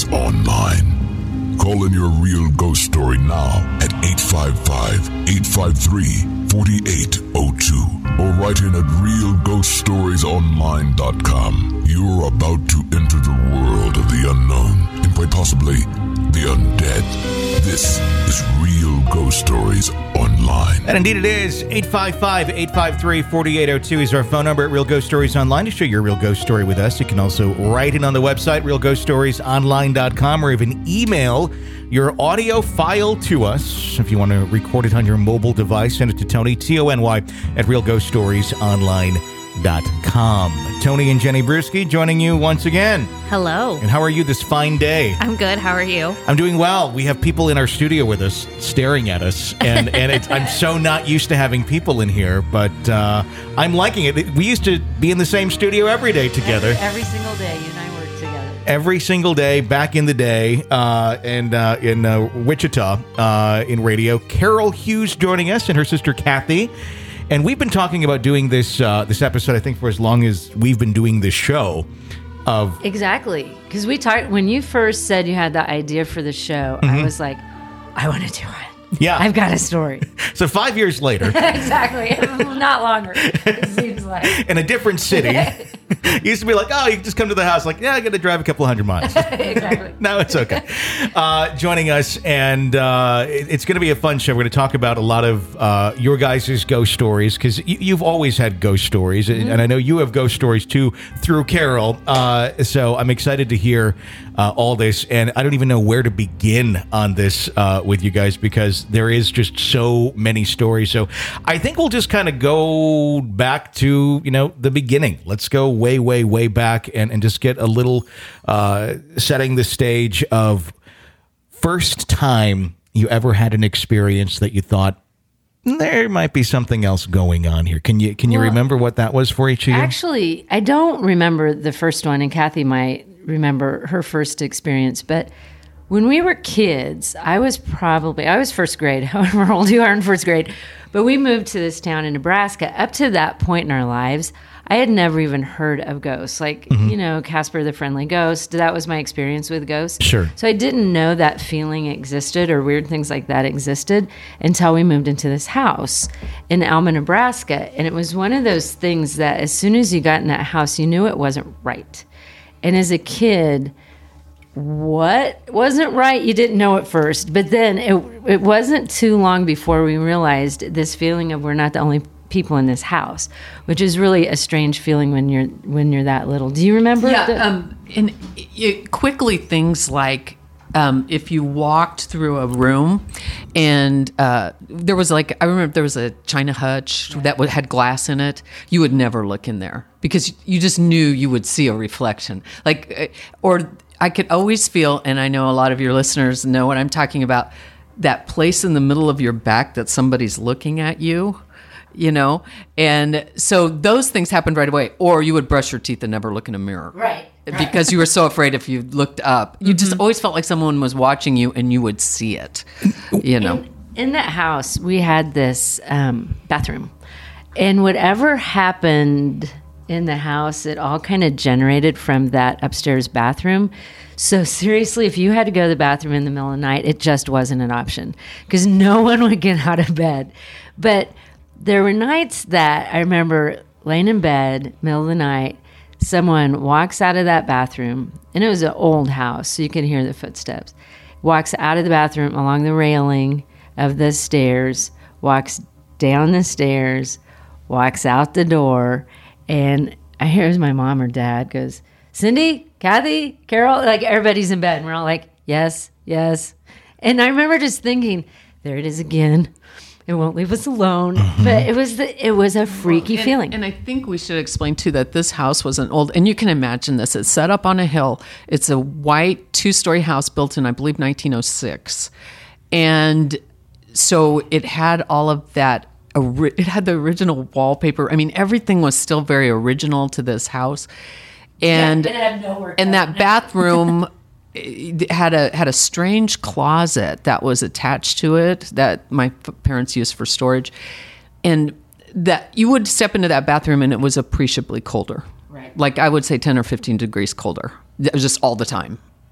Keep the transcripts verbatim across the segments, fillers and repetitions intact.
Stories Online. Call in your real ghost story now at eight five five, eight five three, four eight zero two or write in at real ghost stories online dot com. You're about to enter the world of the unknown and quite possibly the undead. This is Real Ghost Stories Online. And indeed it is. eight five five, eight five three, four eight zero two is our phone number at Real Ghost Stories Online to share your real ghost story with us. You can also write in on the website, real ghost stories online dot com, or even email your audio file to us. If you want to record it on your mobile device, send it to Tony, T O N Y, at real ghost stories online dot com. Tony and Jenny Brewski joining you once again. Hello. And how are you this fine day? I'm good. How are you? I'm doing well. We have people in our studio with us staring at us, and, and it's, I'm so not used to having people in here, but uh, I'm liking it. We used to be in the same studio every day together. Every, every single day, you and I work together. Every single day back in the day, uh, and uh, in uh, Wichita uh, in radio. Carol Hughes joining us and her sister Kathy. And we've been talking about doing this uh, this episode, I think, for as long as we've been doing this show. Of Exactly. Because we talked, when you first said you had the idea for the show, mm-hmm. I was like, I want to do it. Yeah. I've got a story. So five years later. Exactly. Not longer, it seems like. In a different city. It used to be like, oh, you can just come to the house. Like, yeah, I got to drive a couple hundred miles. Exactly. No, it's okay. Uh, joining us, and uh, it, it's going to be a fun show. We're going to talk about a lot of uh, your guys' ghost stories, because y- you've always had ghost stories, mm-hmm. and, and I know you have ghost stories, too, through Carol. Uh, so I'm excited to hear uh, all this, and I don't even know where to begin on this uh, with you guys, because there is just so many stories. So I think we'll just kind of go back to, you know, the beginning. Let's go way, way, way back and, and just get a little uh, setting the stage of first time you ever had an experience that you thought there might be something else going on here. Can you can you well, remember what that was for each of you? Actually, I don't remember the first one, and Kathy might remember her first experience, but when we were kids, I was probably, I was first grade, however old you are in first grade, but we moved to this town in Nebraska. Up to that point in our lives, I had never even heard of ghosts. Like, mm-hmm. you know, Casper the Friendly Ghost. That was my experience with ghosts. Sure. So I didn't know that feeling existed or weird things like that existed until we moved into this house in Alma, Nebraska. And it was one of those things that as soon as you got in that house, you knew it wasn't right. And as a kid, what wasn't right? You didn't know at first. But then it it wasn't too long before we realized this feeling of we're not the only people in this house, which is really a strange feeling when you're when you're that little. Do you remember? Yeah, the- um, and it, quickly things like um, if you walked through a room and uh, there was like, I remember there was a china hutch yeah. that would, had glass in it, you would never look in there because you just knew you would see a reflection. Like, or I could always feel, and I know a lot of your listeners know what I'm talking about, that place in the middle of your back that somebody's looking at you. You know, and so those things happened right away. Or you would brush your teeth and never look in a mirror, right? Because you were so afraid if you looked up, you mm-hmm. just always felt like someone was watching you, and you would see it. You know, in, in that house, we had this um, bathroom, and whatever happened in the house, it all kind of generated from that upstairs bathroom. So seriously, if you had to go to the bathroom in the middle of the night, it just wasn't an option because no one would get out of bed, but. There were nights that I remember laying in bed, middle of the night, someone walks out of that bathroom, and it was an old house, so you can hear the footsteps, walks out of the bathroom along the railing of the stairs, walks down the stairs, walks out the door, and I hear my mom or dad goes, Cindy, Kathy, Carol, like everybody's in bed, and we're all like, yes, yes. And I remember just thinking, there it is again. It won't leave us alone. Mm-hmm. But it was the, it was a freaky well, and, feeling. And I think we should explain, too, that this house was an old, and you can imagine this, it's set up on a hill. It's a white two-story house built in, I believe, nineteen oh six. And so it had all of that, it had the original wallpaper. I mean, everything was still very original to this house. And, yeah, and, it had no work and that bathroom... It had a had a strange closet that was attached to it that my f- parents used for storage, and that you would step into that bathroom and it was appreciably colder. Right. Like I would say ten or fifteen degrees colder. It was just all the time,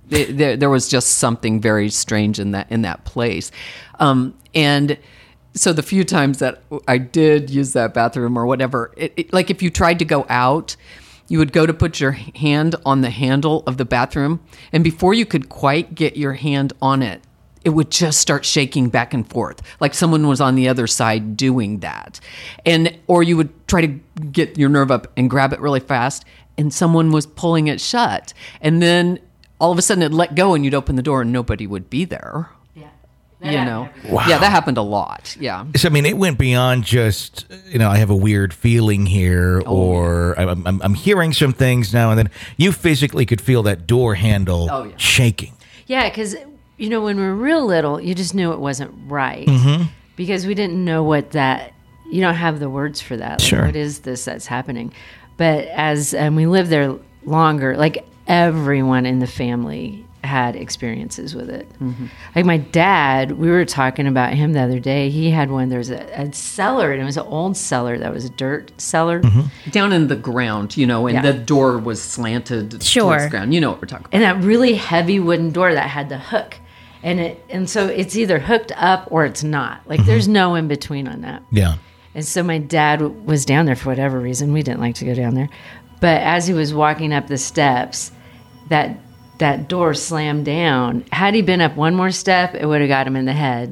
It, there, there was just something very strange in that in that place, um, and so the few times that I did use that bathroom or whatever, it, it, like if you tried to go out, you would go to put your hand on the handle of the bathroom, and before you could quite get your hand on it, it would just start shaking back and forth, like someone was on the other side doing that. And or you would try to get your nerve up and grab it really fast, and someone was pulling it shut. And then all of a sudden it'd let go, and you'd open the door, and nobody would be there. Yeah. You know, Wow. yeah, that happened a lot. Yeah. So, I mean, it went beyond just, you know, I have a weird feeling here, Oh, or I'm, I'm, I'm hearing some things now and then. You physically could feel that door handle Oh, yeah. shaking. Yeah, because, you know, when we were real little, you just knew it wasn't right. Mm-hmm. Because we didn't know what that, you don't have the words for that. Like, Sure. what is this that's happening? But as um, we lived there longer, like everyone in the family had experiences with it. Mm-hmm. Like my dad, we were talking about him the other day. He had one, there was a, a cellar, and it was an old cellar that was a dirt cellar. Mm-hmm. Down in the ground, you know, and Yeah. the door was slanted Sure. towards the ground. You know what we're talking about. And that really heavy wooden door that had the hook. And it and so it's either hooked up or it's not. Like there's no in between on that. Yeah. And so my dad was down there for whatever reason. We didn't like to go down there. But as he was walking up the steps, that that door slammed down. Had he been up one more step, it would have got him in the head.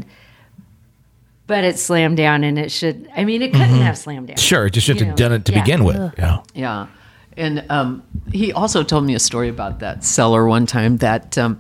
But it slammed down, and it should, I mean, it couldn't have slammed down. Sure. It just should You have know, done it to yeah. begin with. Ugh. Yeah. Yeah. And um, he also told me a story about that cellar one time that um,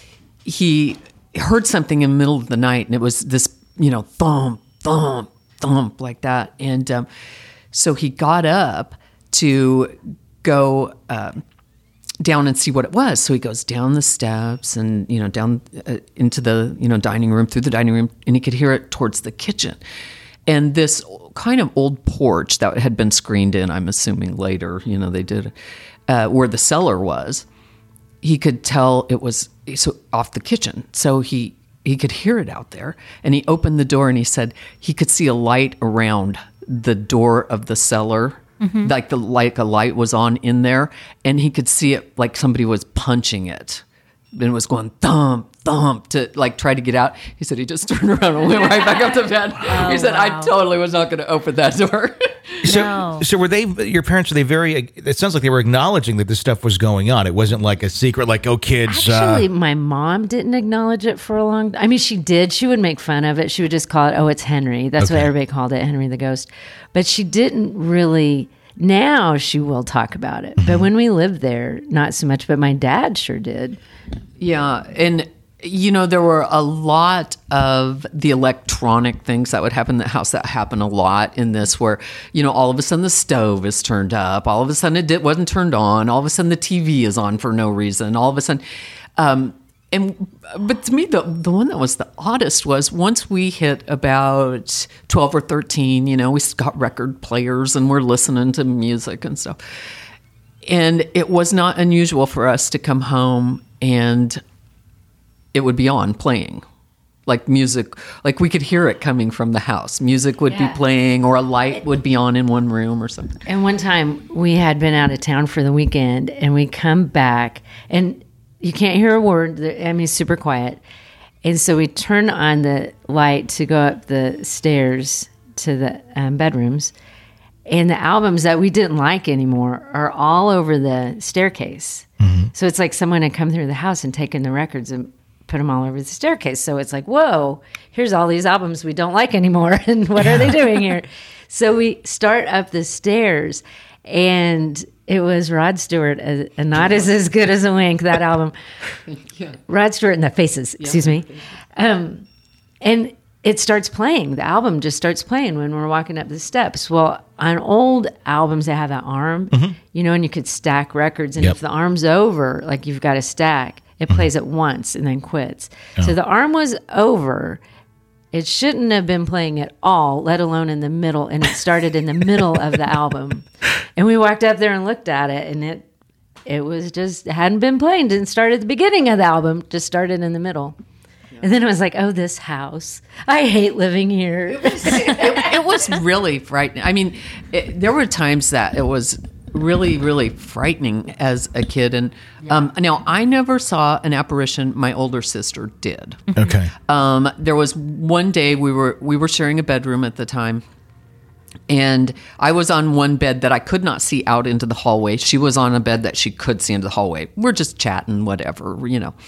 he heard something in the middle of the night, and it was this, you know, thump, thump, thump like that. And um, so he got up to go um, down and see what it was. So he goes down the steps and, you know, down uh, into the, you know, dining room, through the dining room, and he could hear it towards the kitchen. And this kind of old porch that had been screened in, I'm assuming later, you know, they did, uh, where the cellar was, he could tell it was so off the kitchen. So he, he could hear it out there. And he opened the door, and he said he could see a light around the door of the cellar. Mm-hmm. Like the like a light was on in there, and he could see it like somebody was punching it, and it was going thump thump to like try to get out. He said he just turned around and went right back up to bed. Oh, he said, wow. "I totally was not going to open that door." So, No. so were they, your parents, were they very, it sounds like they were acknowledging that this stuff was going on. It wasn't like a secret, like, oh, kids. Actually, uh, my mom didn't acknowledge it for a long time. I mean, she did. She would make fun of it. She would just call it, oh, it's Henry. That's what Okay. everybody called it, Henry the Ghost. But she didn't really. Now she will talk about it. But when we lived there, not so much. But my dad sure did. Yeah, and you know, there were a lot of the electronic things that would happen in the house that happen a lot in this, where, you know, all of a sudden the stove is turned up, all of a sudden it did, wasn't turned on, all of a sudden the T V is on for no reason, all of a sudden, um, and but to me the the one that was the oddest was once we hit about twelve or thirteen, you know, we got record players and we're listening to music and stuff, and it was not unusual for us to come home and it would be on playing, like music, like we could hear it coming from the house. Music would Yeah. be playing, or a light would be on in one room or something. And one time we had been out of town for the weekend, and we come back, and you can't hear a word. I mean, it's super quiet. And so we turn on the light to go up the stairs to the um, bedrooms, and the albums that we didn't like anymore are all over the staircase. So it's like someone had come through the house and taken the records and put them all over the staircase. So it's like, whoa, here's all these albums we don't like anymore. And what are they doing here? So we start up the stairs, and it was Rod Stewart, uh, and Not Is As Good As a Wink, that album. Yeah. Rod Stewart and the Faces, excuse me. Um, and it starts playing. The album just starts playing when we're walking up the steps. Well, on old albums, they have that arm, you know, and you could stack records. And Yep. if the arm's over, like you've got a stack, it plays it once and then quits. So the arm was over. It shouldn't have been playing at all, let alone in the middle. And it started in the middle of the album. And we walked up there and looked at it, and it it was just, it hadn't been playing. Didn't start at the beginning of the album, just started in the middle. And then it was like, oh, this house. I hate living here. it, it was really frightening. I mean, it, there were times that it was really, really frightening as a kid. And um, now I never saw an apparition. My older sister did. Okay. Um, there was one day we were we were sharing a bedroom at the time, and I was on one bed that I could not see out into the hallway. She was on a bed that she could see into the hallway. We're just chatting, whatever, you know.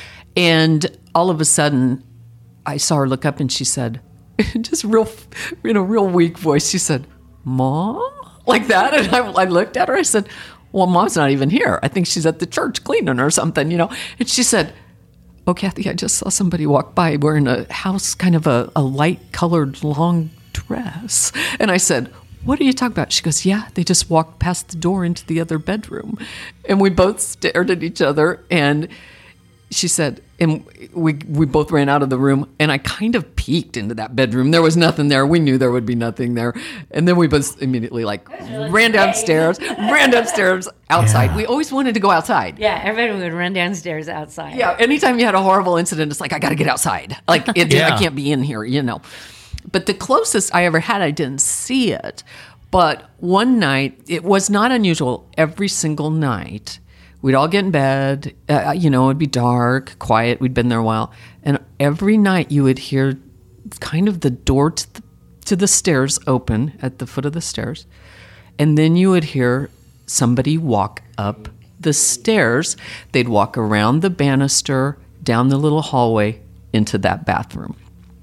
And all of a sudden, I saw her look up, and she said, just real, in a real weak voice, she said, "Mom?" Like that. And I, I looked at her. I said, "Well, Mom's not even here. I think she's at the church cleaning or something, you know." And she said, "Oh, Kathy, I just saw somebody walk by wearing a house, kind of a, a light-colored long dress." And I said, "What are you talking about?" She goes, "Yeah, they just walked past the door into the other bedroom." And we both stared at each other, and she said, and we we both ran out of the room, and I kind of peeked into that bedroom. There was nothing there. We knew there would be nothing there. And then we both immediately like ran downstairs, ran downstairs outside. Yeah. We always wanted to go outside. Yeah, everybody would run downstairs outside. Yeah, anytime you had a horrible incident, it's like, I got to get outside. Like, it, Yeah. I can't be in here, you know. But the closest I ever had, I didn't see it. But one night, it was not unusual. Every single night, we'd all get in bed, uh, you know, it'd be dark, quiet. We'd been there a while. And every night you would hear kind of the door to the, to the stairs open at the foot of the stairs. And then you would hear somebody walk up the stairs. They'd walk around the banister, down the little hallway, into that bathroom.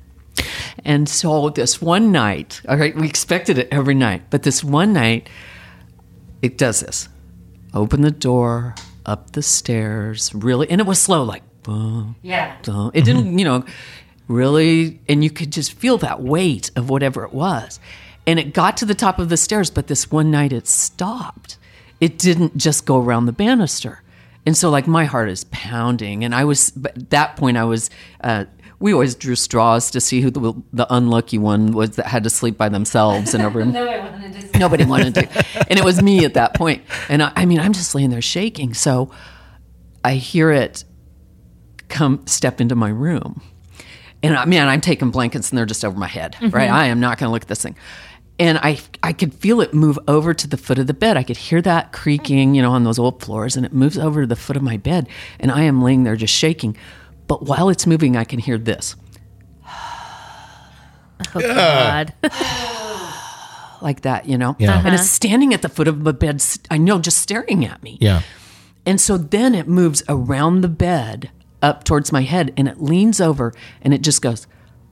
And so this one night, all right, we expected it every night, but this one night, it does this. Open the door, up the stairs, really, and it was slow, like, boom, Yeah. boom. It didn't, you know, really, and you could just feel that weight of whatever it was. And it got to the top of the stairs, but this one night it stopped. It didn't just go around the banister. And so, like, my heart is pounding, and I was, but at that point, I was, uh, we always drew straws to see who the, the unlucky one was that had to sleep by themselves in a room. Nobody wanted to. Nobody wanted to. And it was me at that point. And I, I mean, I'm just laying there shaking. So I hear it come step into my room. And I mean, I'm taking blankets and they're just over my head, mm-hmm. right? I am not going to look at this thing. And I I could feel it move over to the foot of the bed. I could hear that creaking, you know, on those old floors. And it moves over to the foot of my bed. And I am laying there just shaking. But while it's moving, I can hear this. Oh, God. Like that, you know? Yeah. Uh-huh. And it's standing at the foot of the bed, I know, just staring at me. Yeah. And so then it moves around the bed up towards my head, and it leans over, and it just goes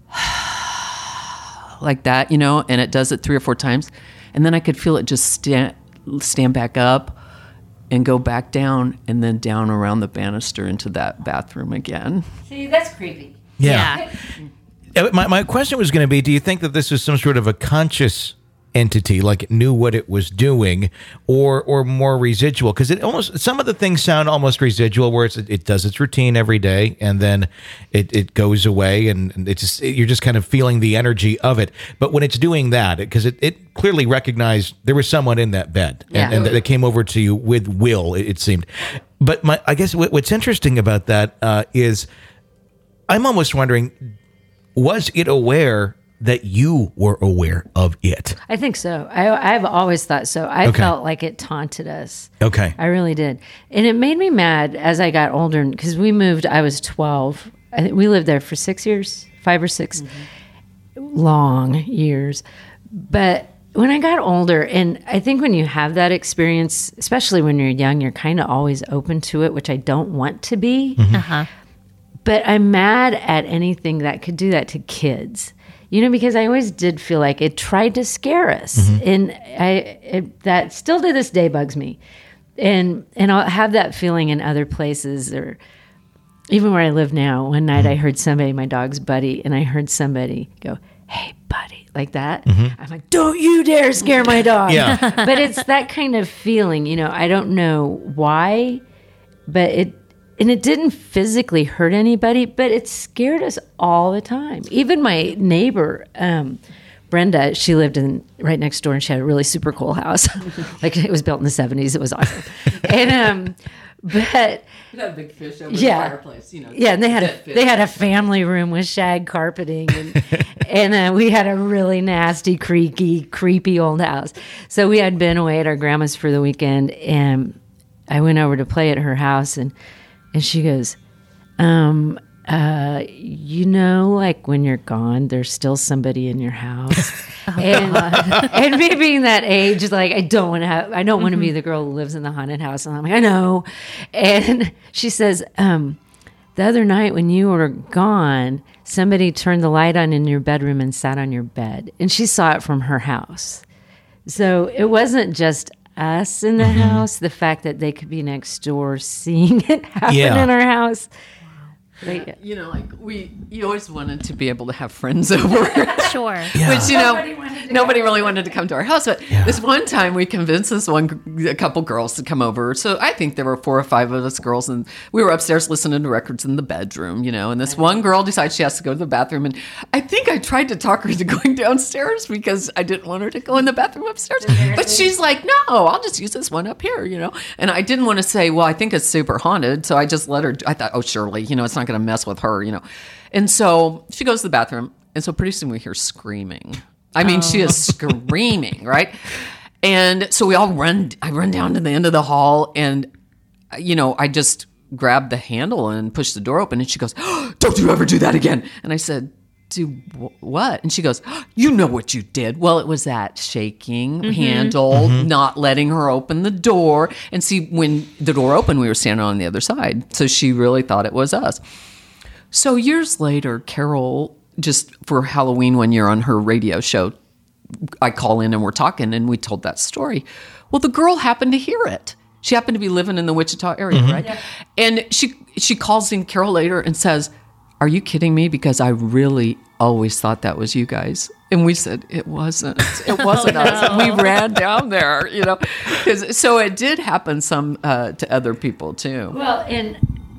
like that, you know? And it does it three or four times. And then I could feel it just stand, stand back up and go back down, and then down around the banister into that bathroom again. See, that's creepy. Yeah. Uh, My, my question was going to be, do you think that this is some sort of a conscious entity, like it knew what it was doing, or or more residual? Because it almost, some of the things sound almost residual, where it's, it does its routine every day, and then it, it goes away, and, and it just, you're just kind of feeling the energy of it. But when it's doing that, because it, it clearly recognized there was someone in that bed, and, Yeah. and that came over to you with will, it, it seemed. But my, I guess what, what's interesting about that uh, is, I'm almost wondering, was it aware that you were aware of it? I think so. I, I've always thought so. I Okay. felt like it taunted us. Okay. I really did. And it made me mad as I got older because we moved, I was twelve. I think we lived there for six years, five or six long years. But when I got older, and I think when you have that experience, especially when you're young, you're kind of always open to it, which I don't want to be. Uh-huh. But I'm mad at anything that could do that to kids. You know, because I always did feel like it tried to scare us, Mm-hmm. and I it, that still to this day bugs me, and and I'll have that feeling in other places, or even where I live now. One night I heard somebody, my dog's Buddy, and I heard somebody go, "Hey, Buddy," like that. I'm like, "Don't you dare scare my dog!" Yeah. But it's that kind of feeling, you know. I don't know why, but it. And it didn't physically hurt anybody, but it scared us all the time. Even my neighbor, um, Brenda, she lived in right next door, and she had a really super cool house. Like, it was built in the seventies. It was awesome. and um, But We had a big fish over Yeah. the fireplace, you know. yeah, and they had a dead fish. they had a family room with shag carpeting, and and uh, we had a really nasty, creaky, creepy old house. So we had been away at our grandma's for the weekend, and I went over to play at her house, and and she goes, um, uh, you know, like when you're gone, there's still somebody in your house. and uh, and me being that age, like I don't want to have, I don't want to be the girl who lives in the haunted house. And I'm like, I know. And she says, um, the other night when you were gone, somebody turned the light on in your bedroom and sat on your bed, and she saw it from her house. So it wasn't just us in the house, the fact that they could be next door seeing it happen Yeah. in our house. Like, You know, like we, you always wanted to be able to have friends over. Sure. Which, you know, Nobody wanted to nobody go. really wanted to come to our house. But this one time we convinced this one, a couple girls to come over. So I think there were four or five of us girls, and we were upstairs listening to records in the bedroom, you know. And this one girl decides she has to go to the bathroom. And I think I tried to talk her into going downstairs because I didn't want her to go in the bathroom upstairs. But she's like, no, I'll just use this one up here, you know. And I didn't want to say, well, I think it's super haunted. So I just let her, I thought, oh, surely, you know, it's not going to mess with her, you know. And so she goes to the bathroom. And so pretty soon we hear screaming. I mean, she is screaming, right? And so we all run, I run down to the end of the hall, and, you know, I just grab the handle and push the door open, and she goes, oh, don't you ever do that again. And I said, do wh- what? And she goes, oh, you know what you did. Well, it was that shaking handle, not letting her open the door. And see, when the door opened, we were standing on the other side. So she really thought it was us. So years later, Carol, just for Halloween one year on her radio show, I call in and we're talking, and we told that story. Well, the girl happened to hear it. She happened to be living in the Wichita area, right? Yeah. And she she calls in Carol later and says, are you kidding me? Because I really always thought that was you guys. And we said, it wasn't. It wasn't Oh, us. no. And we ran down there, you know. 'Cause- so it did happen some uh, to other people, too. well, and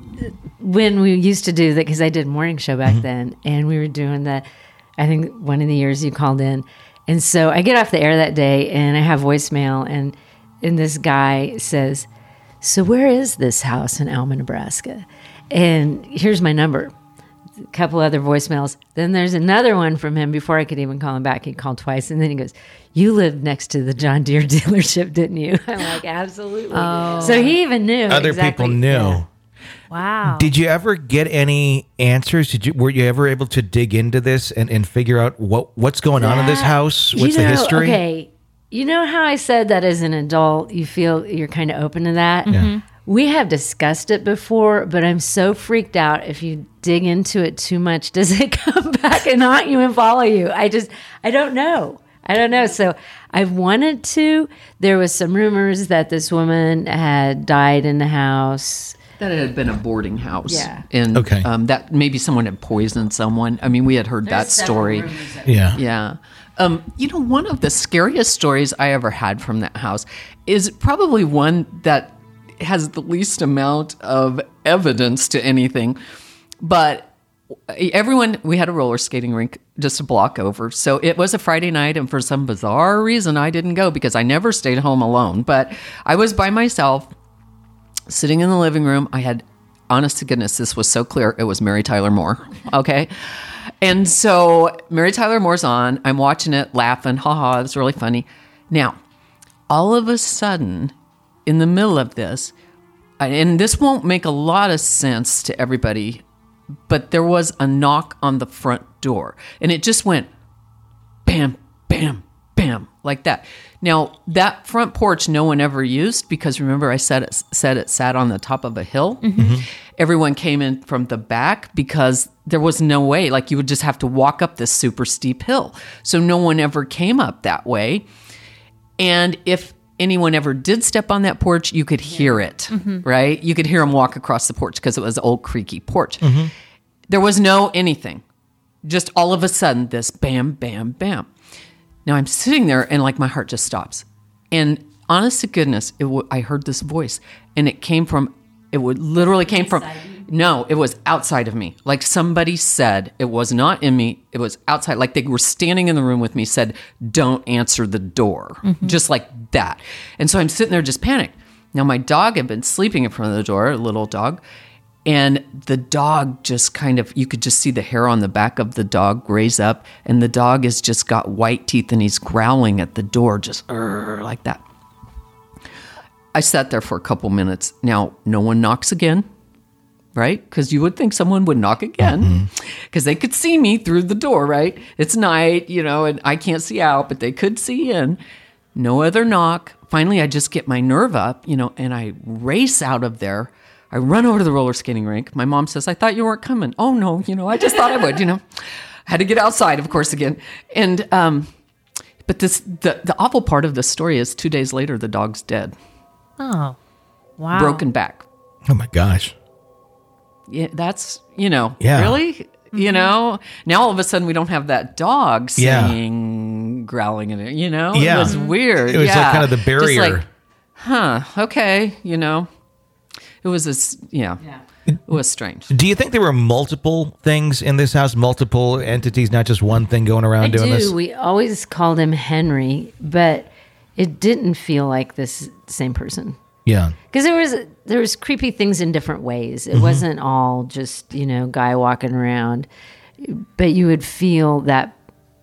when we used to do that, because I did morning show back then, and we were doing that, I think one of the years you called in. And so I get off the air that day, and I have voicemail, and and this guy says, so where is this house in Alma, Nebraska? And here's my number. A couple other voicemails. Then there's another one from him before I could even call him back. He called twice, and then he goes, you lived next to the John Deere dealership, didn't you? I'm like, absolutely. So he even knew. Other exactly- people knew. yeah. Wow. Did you ever get any answers? Did you were you ever able to dig into this and, and figure out what what's going on in this That- house? you What's the know, history? Okay. You know how I said that as an adult, you feel you're kind of open to that? Yeah. We have discussed it before, but I'm so freaked out. If you dig into it too much, does it come back and haunt you and follow you? I just, I don't know. I don't know. So I've wanted to. There was some rumors that this woman had died in the house. That it had been a boarding house. Yeah. And Okay. um, that maybe someone had poisoned someone. I mean, we had heard that story. Yeah. Yeah. Um, you know, one of the scariest stories I ever had from that house is probably one that has the least amount of evidence to anything. But everyone, we had a roller skating rink just a block over. So it was a Friday night, and for some bizarre reason, I didn't go because I never stayed home alone. But I was by myself, sitting in the living room. I had, honest to goodness, this was so clear. It was Mary Tyler Moore. Okay. And so Mary Tyler Moore's on. I'm watching it, laughing. Ha ha, it's really funny. Now, all of a sudden, in the middle of this, and this won't make a lot of sense to everybody, but there was a knock on the front door, and it just went bam, bam, bam, like that. Now, that front porch no one ever used because remember I said it, said it sat on the top of a hill? Mm-hmm. Everyone came in from the back because there was no way. Like you would just have to walk up this super steep hill. So no one ever came up that way. And if anyone ever did step on that porch, you could hear it, mm-hmm. right? You could hear them walk across the porch because it was an old creaky porch. Mm-hmm. There was no anything. Just all of a sudden, this bam, bam, bam. Now I'm sitting there and like my heart just stops. And honest to goodness, it w- I heard this voice and it came from, it would literally came from, no, it was outside of me. Like somebody said, it was not in me. It was outside. Like they were standing in the room with me, said, don't answer the door. Mm-hmm. Just like that. And so I'm sitting there just panicked. Now, my dog had been sleeping in front of the door, a little dog, and the dog just kind of, you could just see the hair on the back of the dog raise up, and the dog has just got white teeth, and he's growling at the door, just like that. I sat there for a couple minutes. Now, no one knocks again, right? Because you would think someone would knock again, because mm-hmm. they could see me through the door, right? It's night, you know, and I can't see out, but they could see in. No other knock. Finally, I just get my nerve up, you know, and I race out of there. I run over to the roller skating rink. My mom says, I thought you weren't coming. Oh, no, you know, I just thought I would, you know. I had to get outside, of course, again. And, um, but this, the, the awful part of the story is two days later, the dog's dead. Oh, wow. Broken back. Oh, my gosh. Yeah, that's, you know, yeah. really? Mm-hmm. You know, now all of a sudden we don't have that dog yeah. singing, growling in it, you know? Yeah. It was weird. It was yeah. like kind of the barrier. Just like, huh, okay, you know. It was this, yeah, yeah, it was strange. Do you think there were multiple things in this house, multiple entities, not just one thing going around I doing do. this? We always called him Henry, but it didn't feel like this same person. Yeah. Because there was there was creepy things in different ways. It mm-hmm. wasn't all just, you know, guy walking around. But you would feel that,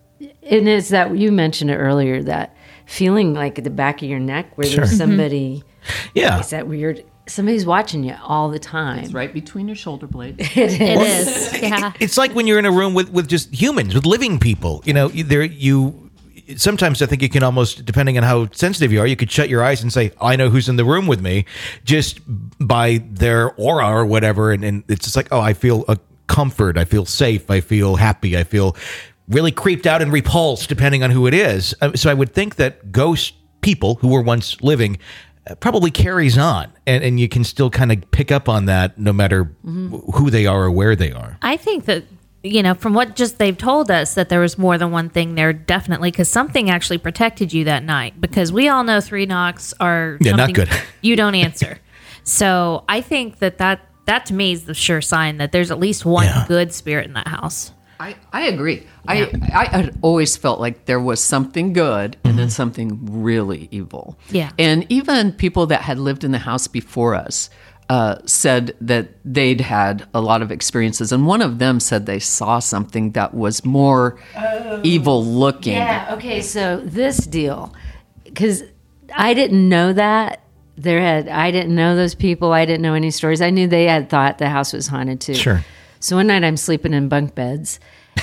and it's that, you mentioned it earlier, that feeling like at the back of your neck where sure. there's somebody. Yeah. Is that weird? Somebody's watching you all the time. It's right between your shoulder blades. It is. It is. Yeah. It's like when you're in a room with, with just humans, with living people. You know, there you. Sometimes I think you can almost, depending on how sensitive you are, you could shut your eyes and say, I know who's in the room with me, just by their aura or whatever. And, and it's just like, oh, I feel a comfort. I feel safe. I feel happy. I feel really creeped out and repulsed, depending on who it is. So I would think that ghost people who were once living probably carries on, and, and you can still kind of pick up on that no matter mm-hmm. who they are or where they are. I think that, you know, from what just they've told us, that there was more than one thing there, definitely, because something actually protected you that night, because we all know three knocks are yeah, not good. You don't answer. So I think that, that that to me is the sure sign that there's at least one yeah. good spirit in that house. I, I agree. Yeah. I, I had always felt like there was something good and mm-hmm. then something really evil. Yeah. And even people that had lived in the house before us uh, said that they'd had a lot of experiences. And one of them said they saw something that was more oh, evil looking. Yeah, okay, so this deal, because I didn't know that. There had I didn't know those people. I didn't know any stories. I knew they had thought the house was haunted too. Sure. So one night I'm sleeping in bunk beds,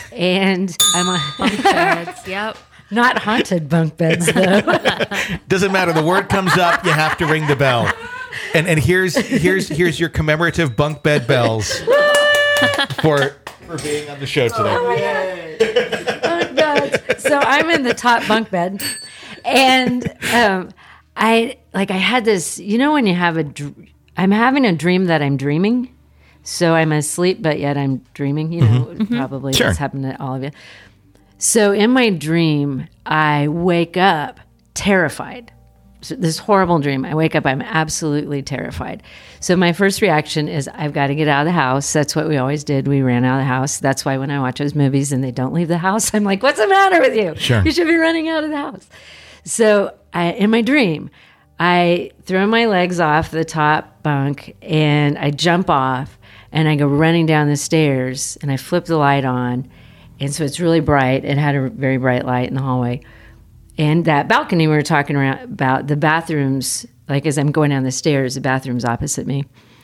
and I'm on bunk beds. Yep. Not haunted bunk beds though. Doesn't matter. The word comes up, you have to ring the bell. And and here's here's here's your commemorative bunk bed bells for for being on the show today. Oh my God. Bunk beds. So I'm in the top bunk bed, and um, I like I had this. You know when you have a, dr- I'm having a dream that I'm dreaming. So I'm asleep, but yet I'm dreaming, you know, mm-hmm. probably sure. that's happened to all of you. So in my dream, I wake up terrified. So this horrible dream. I wake up, I'm absolutely terrified. So my first reaction is, I've got to get out of the house. That's what we always did. We ran out of the house. That's why when I watch those movies and they don't leave the house, I'm like, what's the matter with you? Sure. You should be running out of the house. So I, in my dream, I throw my legs off the top bunk and I jump off. And I go running down the stairs, and I flip the light on, and so it's really bright. It had a very bright light in the hallway. And that balcony we were talking around about, the bathrooms, like as I'm going down the stairs, the bathroom's opposite me.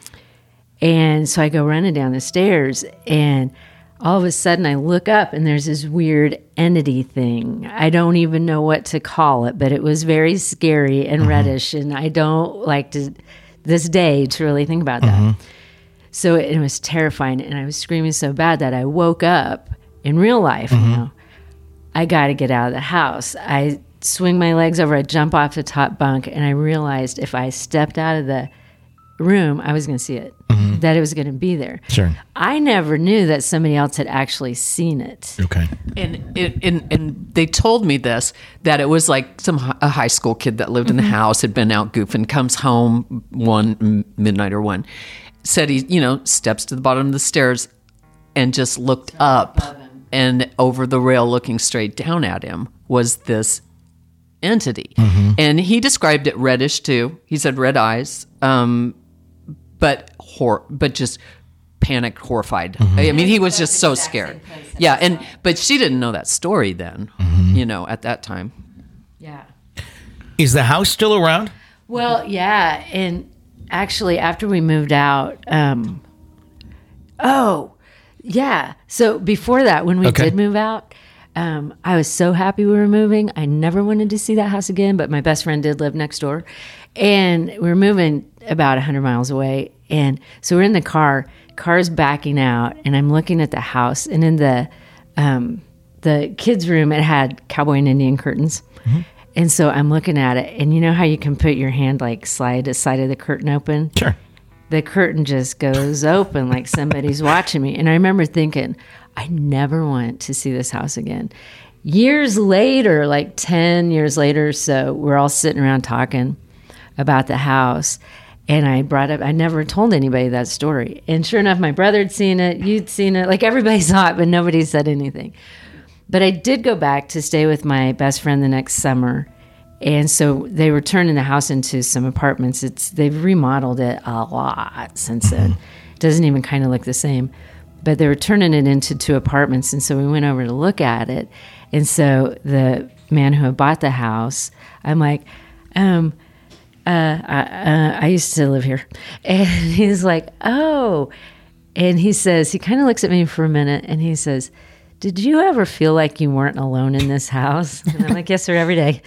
And so I go running down the stairs, and all of a sudden I look up, and there's this weird entity thing. I don't even know what to call it, but it was very scary and mm-hmm. reddish, and I don't like to, this day, to really think about that. Mm-hmm. So it, it was terrifying, and I was screaming so bad that I woke up in real life. Mm-hmm. You know, I got to get out of the house. I swing my legs over, I jump off the top bunk, and I realized if I stepped out of the room, I was going to see it, mm-hmm. that it was going to be there. Sure. I never knew that somebody else had actually seen it. Okay. And and, and, and they told me this, that it was like some a high school kid that lived mm-hmm. in the house, had been out goofing, comes home one midnight or one. Said he, you know, steps to the bottom of the stairs and just looked up, and over the rail looking straight down at him was this entity. And he described it reddish too. He said red eyes, um, but hor- but just panicked, horrified. I mean, he was just so scared. Yeah, and but she didn't know that story then, you know, at that time. Yeah. Is the house still around? Well, yeah, and actually, after we moved out, um, oh, yeah. So before that, when we Okay. did move out, um, I was so happy we were moving. I never wanted to see that house again, but my best friend did live next door, and we were moving about one hundred miles away. And so we're in the car, car's backing out, and I'm looking at the house, and in the um, the kids' room, it had cowboy and Indian curtains. Mm-hmm. And so I'm looking at it, and you know how you can put your hand like slide the side of the curtain open? Sure. The curtain just goes open like somebody's watching me. And I remember thinking, I never want to see this house again. Years later, like ten years later or so, we're all sitting around talking about the house. And I brought up, I never told anybody that story. And sure enough, my brother had seen it, you'd seen it, like everybody saw it, but nobody said anything. But I did go back to stay with my best friend the next summer. And so they were turning the house into some apartments. It's They've remodeled it a lot since then. It doesn't even kind of look the same. But they were turning it into two apartments. And so we went over to look at it. And so the man who had bought the house, I'm like, um, uh, I, uh, I used to live here. And he's like, oh. And he says, he kind of looks at me for a minute and he says, did you ever feel like you weren't alone in this house? And I'm like, yes, sir, every day.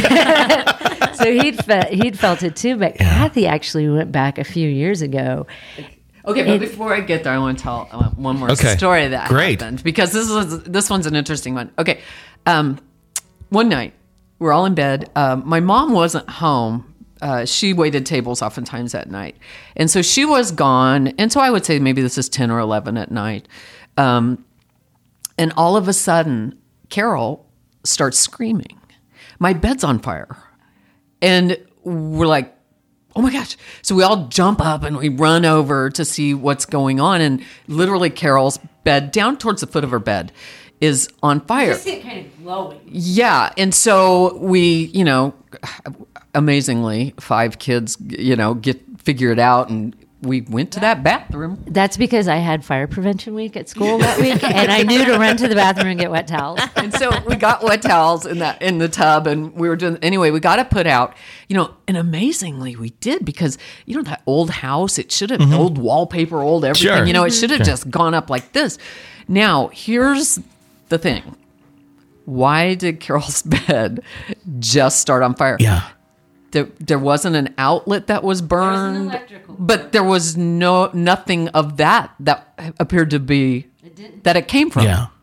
So he'd fe- he'd felt it too. But yeah. Kathy actually went back a few years ago. Okay, but before I get there, I want to tell uh, one more Okay. story that Great. happened because this was this one's an interesting one. Okay, um, one night we're all in bed. Um, my mom wasn't home. Uh, she waited tables oftentimes at night, and so she was gone. And so I would say maybe this is ten or eleven at night. Um, And all of a sudden, Carol starts screaming, my bed's on fire. And we're like, oh my gosh. So we all jump up and we run over to see what's going on. And literally Carol's bed, down towards the foot of her bed, is on fire. I see it kind of glowing. Yeah. And so we, you know, amazingly, five kids, you know, get figure it out, and we went to that bathroom. That's because I had fire prevention week at school that week, and I knew to run to the bathroom and get wet towels. And so we got wet towels in that in the tub, and we were doing anyway. We got it put out, you know, and amazingly we did, because you know that old house, it should have mm-hmm. old wallpaper, old everything. Sure. You know, it should have sure. just gone up like this. Now here's the thing: why did Carol's bed just start on fire? Yeah. There, there wasn't an outlet that was burned, there was but there was no nothing of that that appeared to be it that it came from. Yeah.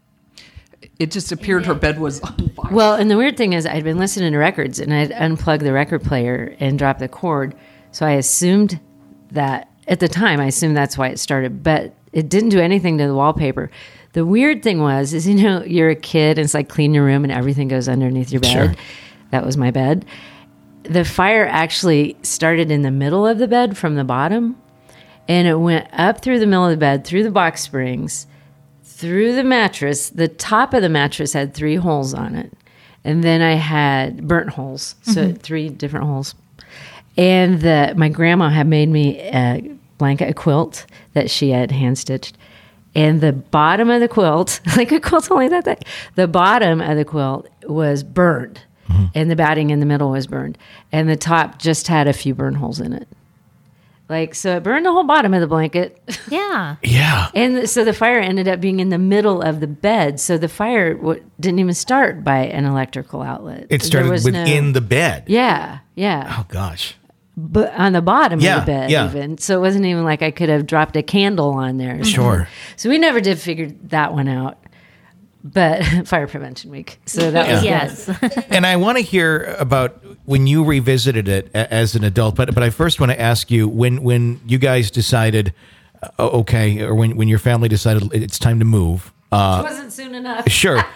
It just appeared her bed was on fire. Well, and the weird thing is I'd been listening to records, and I'd unplugged the record player and dropped the cord. So I assumed that, at the time, I assumed that's why it started, but it didn't do anything to the wallpaper. The weird thing was, is, you know, you're a kid, and it's like clean your room and everything goes underneath your bed. Sure. That was my bed. The fire actually started in the middle of the bed from the bottom, and it went up through the middle of the bed, through the box springs, through the mattress. The top of the mattress had three holes on it, and then I had burnt holes, so mm-hmm. three different holes. And the, my grandma had made me a blanket, a quilt that she had hand stitched, and the bottom of the quilt, like a quilt's only that thick, the bottom of the quilt was burned. Mm-hmm. And the batting in the middle was burned. And the top just had a few burn holes in it. Like, so it burned the whole bottom of the blanket. Yeah. Yeah. And so the fire ended up being in the middle of the bed. So the fire w- didn't even start by an electrical outlet. It started There was within no, the bed. Yeah, yeah. Oh, gosh. But on the bottom Yeah, of the bed, yeah. even. So it wasn't even like I could have dropped a candle on there. Sure. So we never did figure that one out. But fire prevention week. So that was Yes. good. And I want to hear about when you revisited it a- as an adult. But but I first want to ask you, when when you guys decided, uh, okay, or when, when your family decided it's time to move. Uh, It wasn't soon enough. sure.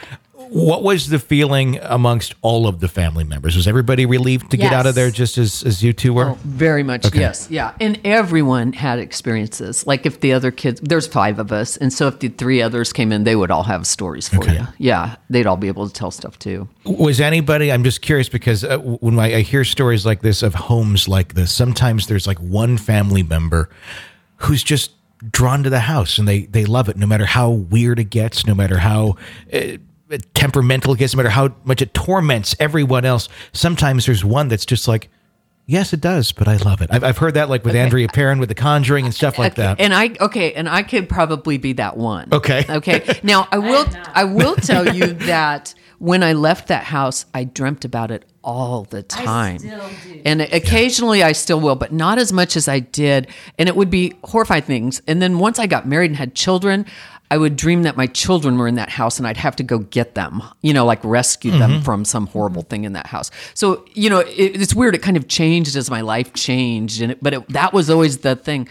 What was the feeling amongst all of the family members? Was everybody relieved to get out of Yes. there just as, as you two were? Oh, very much, Okay. yes. Yeah. And everyone had experiences. Like if the other kids, there's five of us. And so if the three others came in, they would all have stories for Okay. you. Yeah. They'd all be able to tell stuff too. Was anybody, I'm just curious because uh, when I, I hear stories like this of homes like this, sometimes there's like one family member who's just drawn to the house and they, they love it no matter how weird it gets, no matter how uh, temperamental it gets, no matter how much it torments everyone else. Sometimes there's one that's just like, yes, it does, but I love it. I've, I've heard that like with Andrea Perrin with The Conjuring and stuff like that. And I okay, and I could probably be that one. Okay. Okay. Now I will I will tell you that when I left that house, I dreamt about it all the time. still do. And occasionally I still will, but not as much as I did. And it would be horrifying things. And then once I got married and had children, I would dream that my children were in that house and I'd have to go get them, you know, like rescue them from some horrible thing in that house. So, you know, it, it's weird. It kind of changed as my life changed. And it, but it, that was always the thing.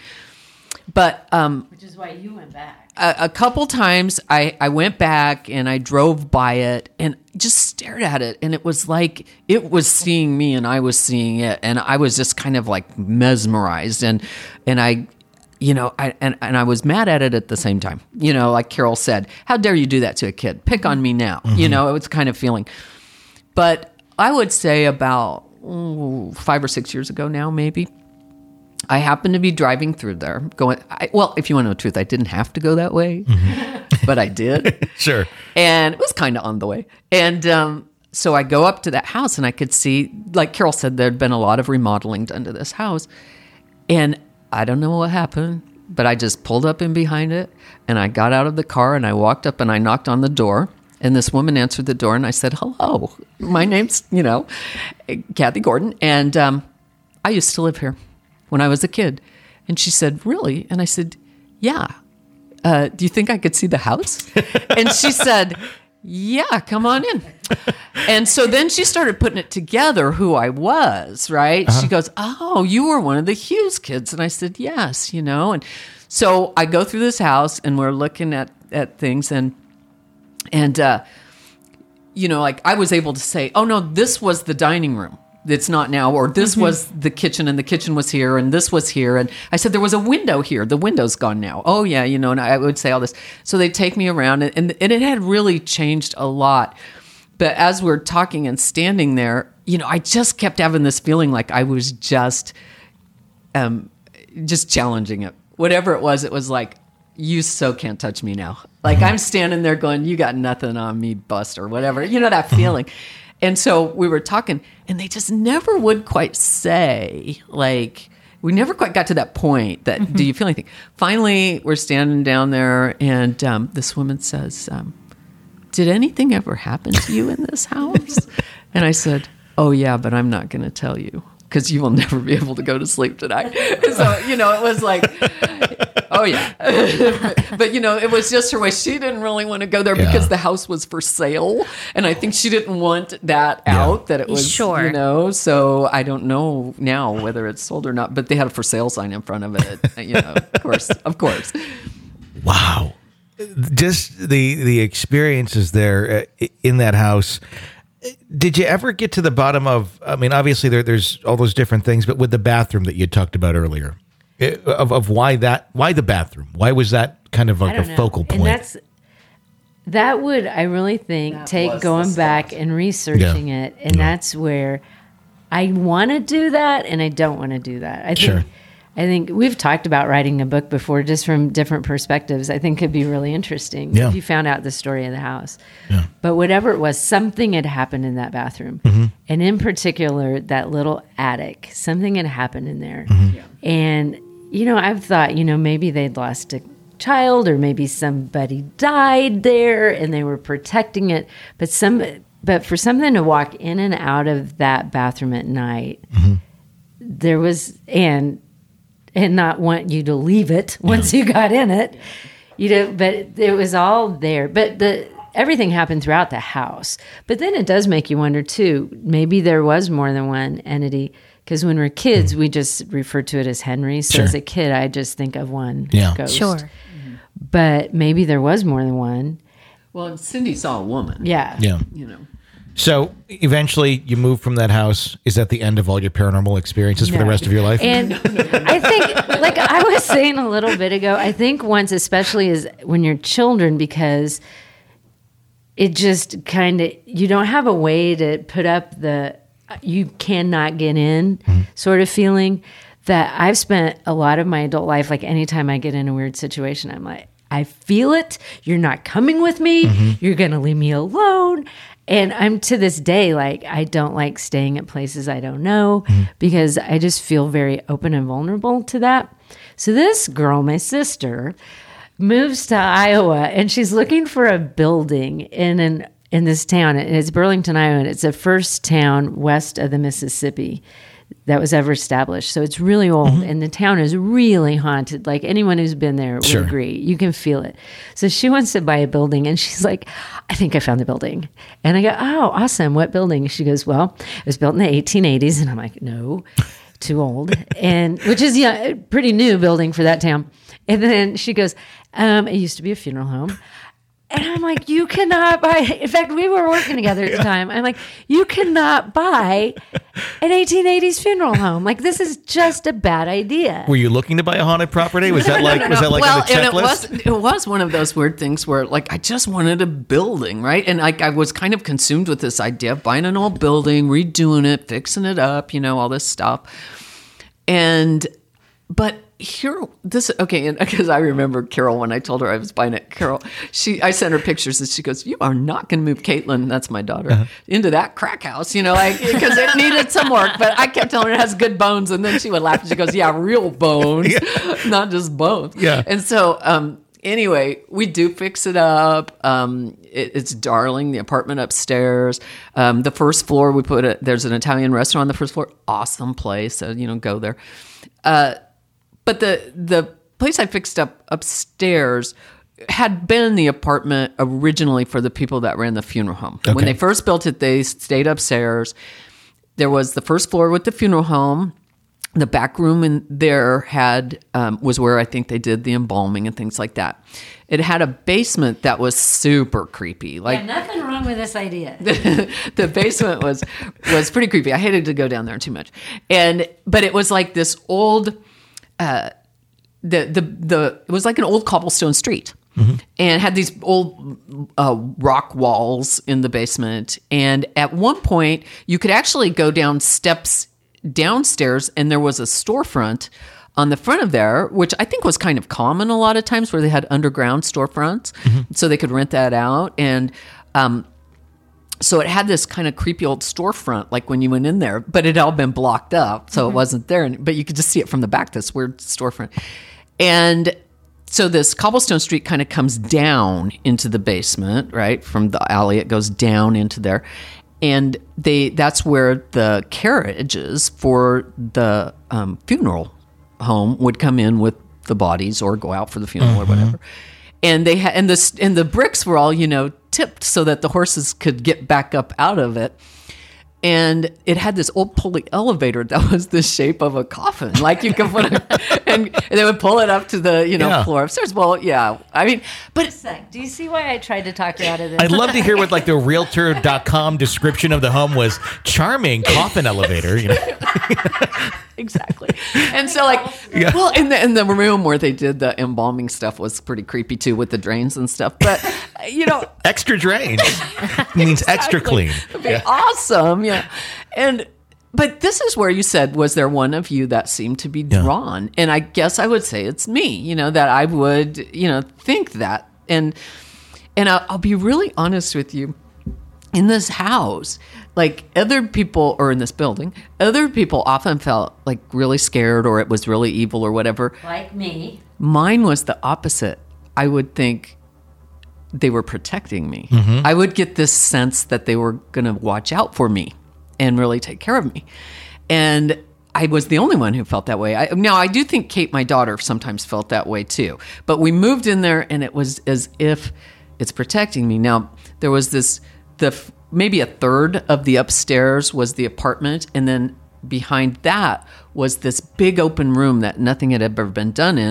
But um, Which is why you went back. a, a couple times I, I went back and I drove by it and just stared at it. And it was like it was seeing me and I was seeing it. And I was just kind of like mesmerized. And, and I, you know, I, and, and I was mad at it at the same time. You know, like Carol said, how dare you do that to a kid? Pick on me now. You know, it was kind of feeling. But I would say about ooh, five or six years ago now, maybe, I happened to be driving through there going, I, well, if you want to know the truth, I didn't have to go that way, but I did. Sure. And it was kind of on the way. And um, so I go up to that house and I could see, like Carol said, there'd been a lot of remodeling done to this house. And I don't know what happened, but I just pulled up in behind it and I got out of the car and I walked up and I knocked on the door. And this woman answered the door and I said, hello, my name's, you know, Kathy Gordon. And um, I used to live here when I was a kid. And she said, really? And I said, yeah. Uh, do you think I could see the house? And she said, yeah, come on in. And so then she started putting it together who I was, right? Uh-huh. She goes, oh, you were one of the Hughes kids. And I said, yes, you know. And so I go through this house and we're looking at, at things and, and uh, you know, like I was able to say, oh, no, this was the dining room. It's not now, or this Mm-hmm. was the kitchen and the kitchen was here and this was here. And I said, there was a window here. The window's gone now. Oh yeah. You know, and I would say all this. So they take me around and, and, and it had really changed a lot. But as we're talking and standing there, you know, I just kept having this feeling like I was just, um, just challenging it. Whatever it was, it was like, you so can't touch me now. Like I'm standing there going, you got nothing on me, bust or whatever. You know, that feeling. And so we were talking, and they just never would quite say, like, we never quite got to that point that, mm-hmm. do you feel anything? Finally, we're standing down there, and um, this woman says, um, did anything ever happen to you in this house? And I said, oh, yeah, but I'm not going to tell you because you will never be able to go to sleep tonight. So, you know, it was like, oh, yeah. but, but, you know, it was just her way. She didn't really want to go there Yeah. because the house was for sale. And I think she didn't want that Yeah. out, that it was, Sure. you know. So I don't know now whether it's sold or not. But they had a for sale sign in front of it, you know, of course, of course. Wow. Just the the experiences there uh, in that house. Did you ever get to the bottom of, I mean, obviously there, there's all those different things, but with the bathroom that you talked about earlier, eh, of, of why that, why the bathroom? Why was that kind of I like a don't know. focal point? And that's that would I really think That take was going the back spot. and researching Yeah. it, and Yeah. that's where I want to do that, and I don't want to do that. I think Sure. I think we've talked about writing a book before, just from different perspectives. I think could be really interesting Yeah. if you found out the story of the house. Yeah. But whatever it was, something had happened in that bathroom, Mm-hmm. and in particular that little attic. Something had happened in there, Mm-hmm. and you know, I've thought, you know, maybe they'd lost a child, or maybe somebody died there, and they were protecting it. But some, but for something to walk in and out of that bathroom at night, Mm-hmm. there was and. and not want you to leave it once you got in it, you know, but it was all there. But the everything happened throughout the house. But then it does make you wonder too, maybe there was more than one entity, because when we're kids, we just refer to it as Henry. So Sure. as a kid, I just think of one Yeah. ghost. Sure. But maybe there was more than one. Well, and Cindy saw a woman. Yeah. Yeah. You know. So eventually you move from that house. Is that the end of all your paranormal experiences for the No. rest of your life? And I think, like I was saying a little bit ago, I think once, especially is when you're children, because it just kind of, you don't have a way to put up the, you cannot get in Mm-hmm. sort of feeling, that I've spent a lot of my adult life, like anytime I get in a weird situation, I'm like, I feel it. You're not coming with me. Mm-hmm. You're going to leave me alone. And I'm to this day, like, I don't like staying at places I don't know Mm-hmm. because I just feel very open and vulnerable to that. So this girl, my sister, moves to Iowa and she's looking for a building in an in this town. And it's Burlington, Iowa. And it's the first town west of the Mississippi that was ever established. So it's really old, Mm-hmm. and the town is really haunted. Like anyone who's been there would Sure. agree. You can feel it. So she wants to buy a building, and she's like, I think I found the building. And I go, oh, awesome. What building? She goes, well, it was built in the eighteen eighties. And I'm like, no, too old. And which is, yeah, a pretty new building for that town. And then she goes, um, it used to be a funeral home. And I'm like, you cannot buy. In fact, we were working together at the time. I'm like, you cannot buy an eighteen eighties funeral home. Like, this is just a bad idea. Were you looking to buy a haunted property? Was that like was that like well, on the and it checklist? was it was one of those weird things where like I just wanted a building, right? And like I was kind of consumed with this idea of buying an old building, redoing it, fixing it up, you know, all this stuff. And but here, this okay, and because I remember Carol when I told her I was buying it. Carol, she I sent her pictures and she goes, "You are not going to move Caitlin, that's my daughter, Uh-huh. into that crack house, you know, like because it needed some work." But I kept telling her it has good bones, and then she would laugh and she goes, "Yeah, real bones, not just bones." Yeah. And so, um, anyway, we do fix it up. Um, it, it's darling. The apartment upstairs, um, the first floor, we put it. There's an Italian restaurant on the first floor. Awesome place. So you know, go there. Uh, But the the place I fixed up upstairs had been the apartment originally for the people that ran the funeral home. Okay. When they first built it, they stayed upstairs. There was the first floor with the funeral home. The back room in there had um, was where I think they did the embalming and things like that. It had a basement that was super creepy. Like Yeah, nothing wrong with this idea. the basement was was pretty creepy. I hated to go down there too much, and but it was like this old. Uh, the the the it was like an old cobblestone street, mm-hmm. and had these old uh, rock walls in the basement. And at one point, you could actually go down steps downstairs, and there was a storefront on the front of there, which I think was kind of common a lot of times, where they had underground storefronts, mm-hmm. so they could rent that out. And um, so it had this kind of creepy old storefront, like when you went in there, but it had all been blocked up, so mm-hmm. it wasn't there. And, but you could just see it from the back, this weird storefront. And so this cobblestone street kind of comes down into the basement, right? From the alley, it goes down into there. And they that's where the carriages for the um, funeral home would come in with the bodies or go out for the funeral mm-hmm. or whatever. And they had, and the and the bricks were all, you know, tipped so that the horses could get back up out of it. And it had this old pulley elevator that was the shape of a coffin. Like you could put it, and, and they would pull it up to the, you know, Yeah. floor upstairs. Well, yeah, I mean, but Wait a sec. Do you see why I tried to talk you out of this? I'd love to hear what like the realtor dot com description of the home was. Charming coffin elevator, you know. exactly. And so like, Yeah. well, in the, in the room where they did the embalming stuff was pretty creepy too, with the drains and stuff. But, you know, Extra drains means extra clean. It'd be awesome. Yeah. And, but this is where you said, was there one of you that seemed to be Yeah. drawn? And I guess I would say it's me, you know, that I would, you know, think that. And, and I'll, I'll be really honest with you. In this house, like other people, or in this building, other people often felt like really scared, or it was really evil or whatever. Like me. Mine was the opposite. I would think they were protecting me. Mm-hmm. I would get this sense that they were going to watch out for me and really take care of me. And I was the only one who felt that way. I, now, I do think Kate, my daughter, sometimes felt that way too. But we moved in there and it was as if it's protecting me. Now, there was this, the maybe a third of the upstairs was the apartment. And then behind that was this big open room that nothing had ever been done in,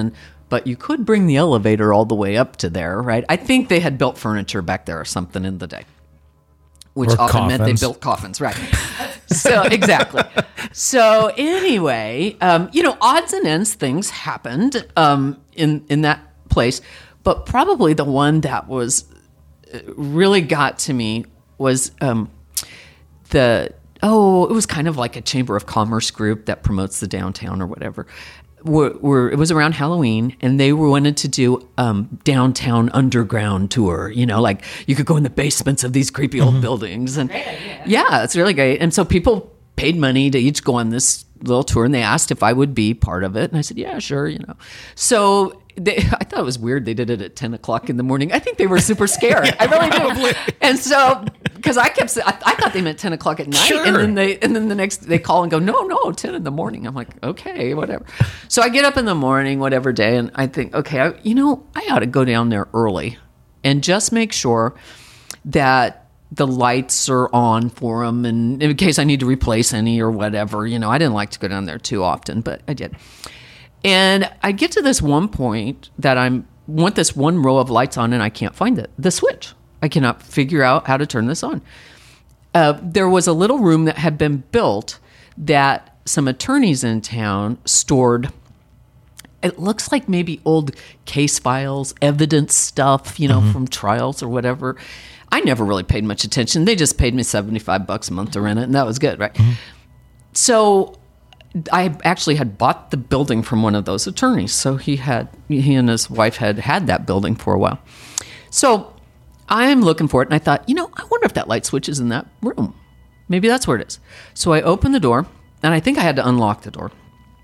but you could bring the elevator all the way up to there, right? I think they had built furniture back there or something in the day, which Or often meant they coffins. built coffins, right? So, exactly. So, anyway, um, you know, odds and ends things happened um, in, in that place, but probably the one that was really got to me was um, the, oh, it was kind of like a Chamber of Commerce group that promotes the downtown or whatever. Were, were, it was around Halloween, and they were wanted to do um, downtown underground tour. You know, like you could go in the basements of these creepy old buildings, and yeah, it's really great. And so people paid money to each go on this little tour, and they asked if I would be part of it, and I said, yeah, sure. You know, so they, I thought it was weird they did it at ten o'clock in the morning. I think they were super scared. I really do. And so, because I kept, I, I thought they meant ten o'clock at night, Sure. and then they, and then the next they call and go, no, no, ten in the morning. I'm like, okay, whatever. So I get up in the morning, whatever day, and I think, okay, I, you know, I ought to go down there early and just make sure that the lights are on for them, and in case I need to replace any or whatever. You know, I didn't like to go down there too often, but I did. And I get to this one point that I'm want this one row of lights on, and I can't find it, the switch. I cannot figure out how to turn this on. Uh, there was a little room that had been built that some attorneys in town stored. It looks like maybe old case files, evidence stuff, you know, mm-hmm. from trials or whatever. I never really paid much attention. They just paid me seventy-five bucks a month to rent it, and that was good, right? Mm-hmm. So I actually had bought the building from one of those attorneys. So he had, he and his wife had had that building for a while. So I'm looking for it, and I thought, you know, I wonder if that light switch is in that room. Maybe that's where it is. So I open the door, and I think I had to unlock the door.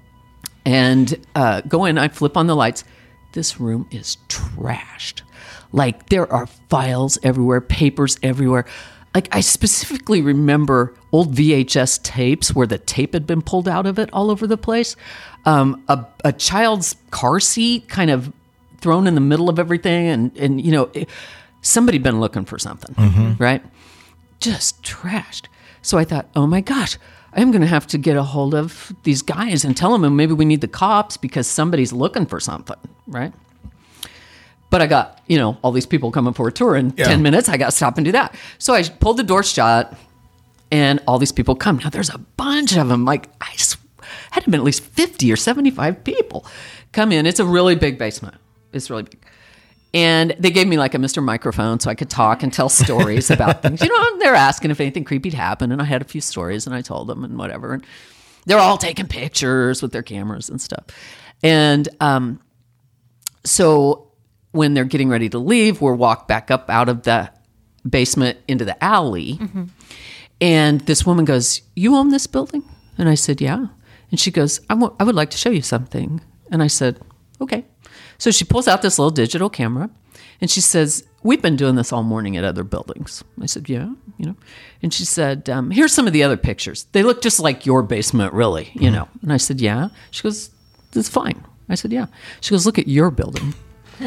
And uh, go in, I flip on the lights. This room is trashed. Like, there are files everywhere, papers everywhere. Like, I specifically remember old V H S tapes where the tape had been pulled out of it all over the place. Um, a, a child's car seat kind of thrown in the middle of everything. And, and you know, it, somebody been looking for something, mm-hmm. right? Just trashed. So I thought, oh my gosh, I'm going to have to get a hold of these guys and tell them maybe we need the cops because somebody's looking for something, right? But I got, you know, all these people coming for a tour in yeah. ten minutes. I got to stop and do that. So I pulled the door shut, and all these people come. Now, there's a bunch of them. Like, I sw- had to been at least fifty or seventy-five people come in. It's a really big basement. It's really big. And they gave me like a Mister Microphone so I could talk and tell stories about things. You know, they're asking if anything creepy'd happened, and I had a few stories, and I told them and whatever. And they're all taking pictures with their cameras and stuff. And um, so when they're getting ready to leave, we're walked back up out of the basement into the alley. Mm-hmm. And this woman goes, you own this building? And I said, yeah. And she goes, I, w- I would like to show you something. And I said, okay. So she pulls out this little digital camera, and she says, we've been doing this all morning at other buildings. I said, yeah, you know. And she said, um, here's some of the other pictures. They look just like your basement, really, you know. And I said, yeah. She goes, that's fine. I said, yeah. She goes, look at your building.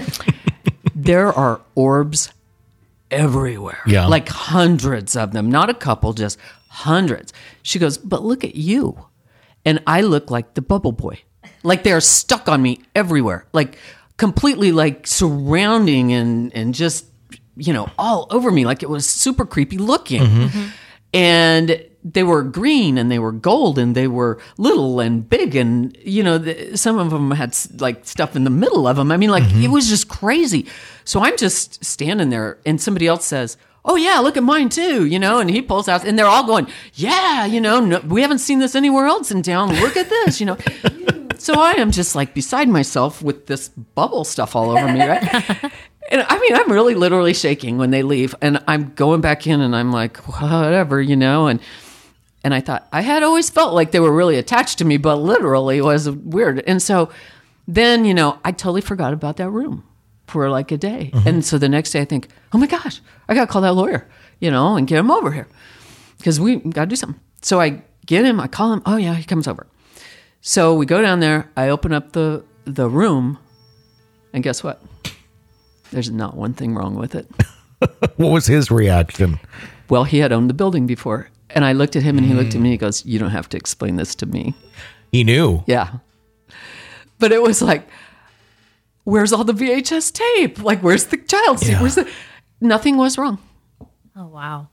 There are orbs everywhere, yeah. like hundreds of them, not a couple, just hundreds. She goes, but look at you. And I look like the bubble boy. Like they're stuck on me everywhere, like completely like surrounding and, and just, you know, all over me. Like it was super creepy looking. Mm-hmm. Mm-hmm. And they were green and they were gold and they were little and big. And, you know, the, some of them had like stuff in the middle of them. I mean, like mm-hmm. it was just crazy. So I'm just standing there and somebody else says, oh yeah, look at mine too, you know, and he pulls out and they're all going, yeah, you know, no, we haven't seen this anywhere else in town. Look at this, you know. So I am just like beside myself with this bubble stuff all over me, right? And I mean, I'm really literally shaking when they leave, and I'm going back in, and I'm like, whatever, you know. And and I thought I had always felt like they were really attached to me, but literally was weird. And so then, you know, I totally forgot about that room for like a day. Mm-hmm. And so the next day, I think, oh my gosh, I got to call that lawyer, you know, and get him over here because we got to do something. So I get him, I call him. Oh yeah, he comes over. So we go down there. I open up the the room, and guess what? There's not one thing wrong with it. What was his reaction? Well, he had owned the building before. And I looked at him and he looked at me and he goes, you don't have to explain this to me. He knew. Yeah. But it was like, where's all the V H S tape? Like, where's the child seat? Yeah. Where's the? Nothing was wrong. Oh, wow.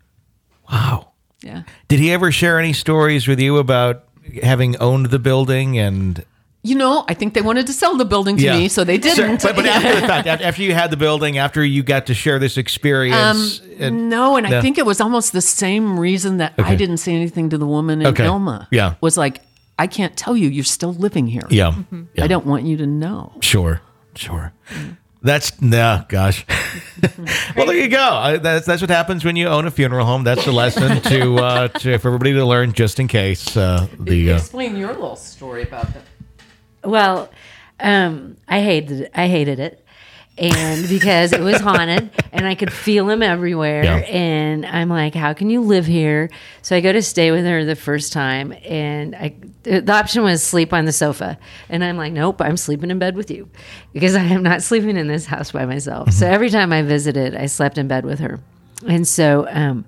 Wow. Yeah. Did he ever share any stories with you about having owned the building and? You know, I think they wanted to sell the building to Yeah. me, so they didn't. But, but after the fact, af- after you had the building, after you got to share this experience, and- no, and No. I think it was almost the same reason that Okay. I didn't say anything to the woman in Okay. Elma. Yeah. Was like, I can't tell you, you're still living here. yeah, yeah, I don't want you to know. sure, sure. That's no, gosh. Well, there you go. I, that's that's what happens when you own a funeral home. That's the lesson to, uh, to for everybody to learn, just in case. Uh, the uh, Explain your little story about that. Well, um, I hated it. I hated it, and because it was haunted, and I could feel him everywhere. Yeah. And I'm like, "How can you live here?" So I go to stay with her the first time, and I the option was sleep on the sofa, and I'm like, "Nope, I'm sleeping in bed with you," because I am not sleeping in this house by myself. So every time I visited, I slept in bed with her, and so um,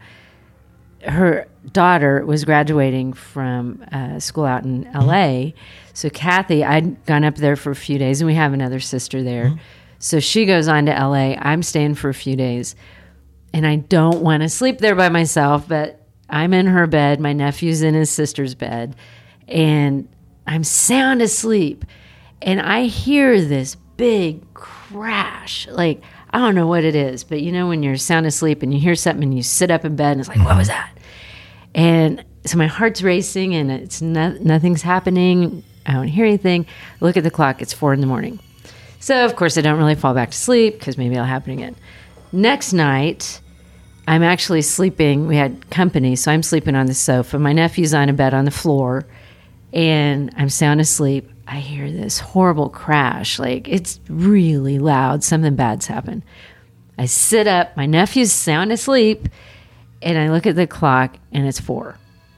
her daughter was graduating from uh, school out in L A. So Kathy, I'd gone up there for a few days, and we have another sister there. So she goes on to L A. I'm staying for a few days, and I don't want to sleep there by myself, but I'm in her bed. My nephew's in his sister's bed, and I'm sound asleep. And I hear this big crash. Like, I don't know what it is, but you know when you're sound asleep and you hear something and you sit up in bed and it's like, what was that? And so my heart's racing and it's no, nothing's happening. I don't hear anything. I look at the clock. It's four in the morning. So, of course, I don't really fall back to sleep because maybe it'll happen again. Next night, I'm actually sleeping. We had company, so I'm sleeping on the sofa. My nephew's on a bed on the floor, and I'm sound asleep. I hear this horrible crash. Like, it's really loud. Something bad's happened. I sit up. My nephew's sound asleep, and I look at the clock, and it's four.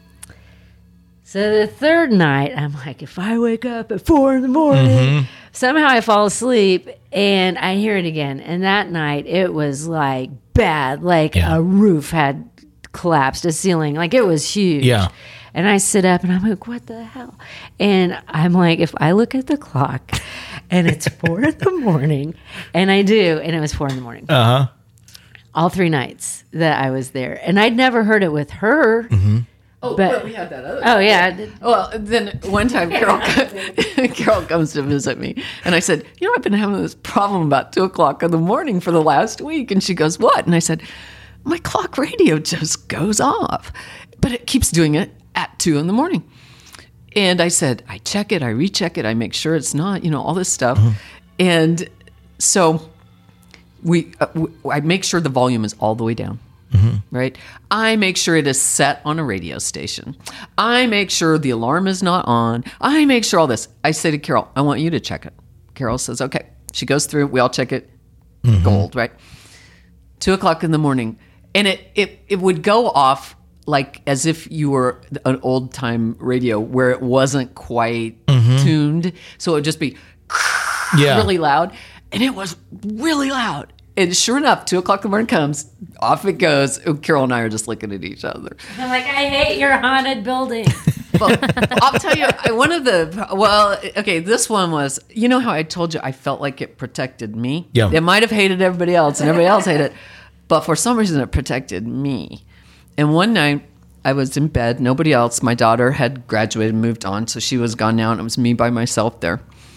So the third night, I'm like, if I wake up at four in the morning, mm-hmm. somehow I fall asleep and I hear it again. And that night, it was like bad, like yeah. a roof had collapsed, a ceiling, like it was huge. Yeah. And I sit up and I'm like, what the hell? And I'm like, if I look at the clock and it's four in the morning, and I do, and it was four in the morning. Uh huh. All three nights that I was there. And I'd never heard it with her. Mm-hmm. Oh, But- but, we had that other. Oh, yeah. Well, then one time Carol Carol comes to visit me, and I said, "You know, I've been having this problem about two o'clock in the morning for the last week." And she goes, "What?" And I said, "My clock radio just goes off, but it keeps doing it at two in the morning." And I said, "I check it, I recheck it, I make sure it's not, you know, all this stuff." Uh-huh. And so we, uh, w- I make sure the volume is all the way down. Right? I make sure it is set on a radio station. I make sure the alarm is not on. I make sure all this. I say to Carol, I want you to check it. Carol says, okay. She goes through, we all check it. Mm-hmm. Gold, right? Two o'clock in the morning. And it, it, it would go off like as if you were an old time radio where it wasn't quite mm-hmm. tuned. So it would just be yeah. really loud. And it was really loud. And sure enough, two o'clock in the morning comes, off it goes. Carol and I are just looking at each other. I'm like, I hate your haunted building. Well, I'll tell you, I- one of the, well, okay, this one was, you know how I told you I felt like it protected me? Yeah. It might have hated everybody else and everybody else hated it, but for some reason it protected me. And one night I was in bed, nobody else. My daughter had graduated and moved on, so she was gone now, and it was me by myself there.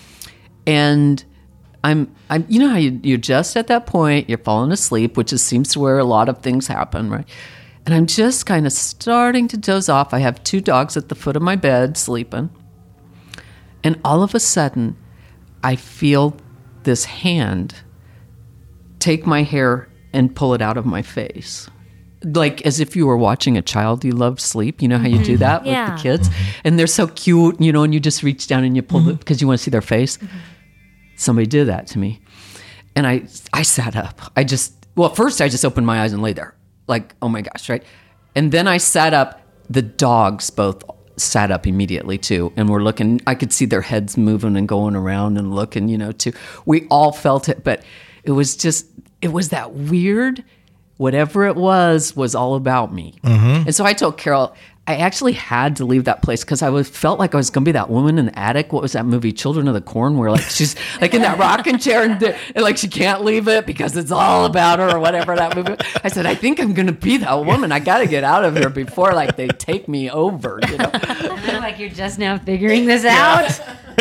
And I'm, I'm, you know how you, you're just at that point, you're falling asleep, which is, seems to where a lot of things happen, right? And I'm just kind of starting to doze off. I have two dogs at the foot of my bed sleeping. And all of a sudden, I feel this hand take my hair and pull it out of my face. Like as if you were watching a child you loved sleep. You know how you do that with Yeah. the kids? And they're so cute, you know, and you just reach down and you pull it because you want to see their face. Somebody did that to me. And I I sat up. I just, well, first I just opened my eyes and lay there. Like, oh my gosh, right? And then I sat up. The dogs both sat up immediately too. And we're looking, I could see their heads moving and going around and looking, you know, too. We all felt it, but it was just, it was that weird, whatever it was, was all about me. And so I told Carol, I actually had to leave that place because I was felt like I was going to be that woman in the attic. What was that movie, Children of the Corn, where like she's like in that rocking chair and, and like she can't leave it because it's all about her or whatever that movie. I said, I think I'm going to be that woman. I got to get out of here before like they take me over. You know, I feel like you're just now figuring this out.